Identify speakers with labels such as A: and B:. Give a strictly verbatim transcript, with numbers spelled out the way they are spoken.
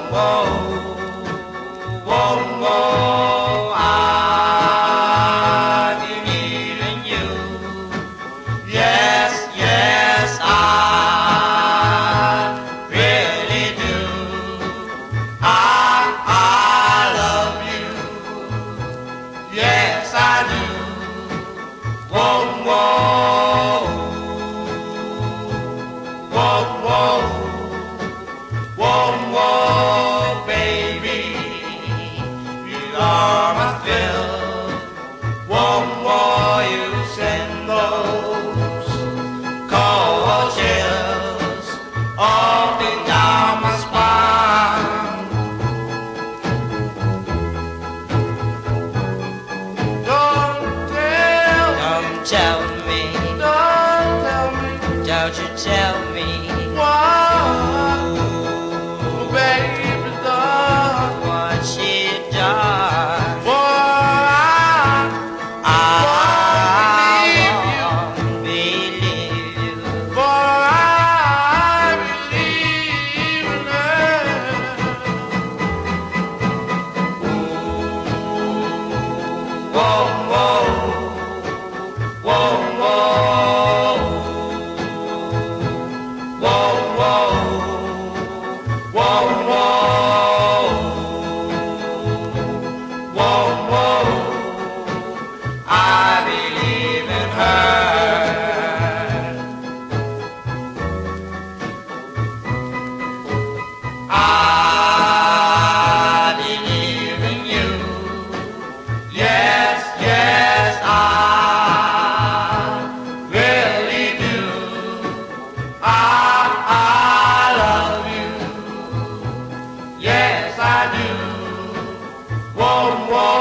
A: Tell me,
B: Don't tell me
A: don't you tell me
B: what, baby, done.
A: what she done.
B: Boy, I
A: I
B: won't
A: won't believe you.
B: Boy, I believe in her.
A: Whoa, whoa, whoa, whoa, whoa, whoa, whoa, whoa, whoa. I believe in her. I believe in you. Yes, yes, I really do. I, I love you. Yes, I do. Whoa, whoa.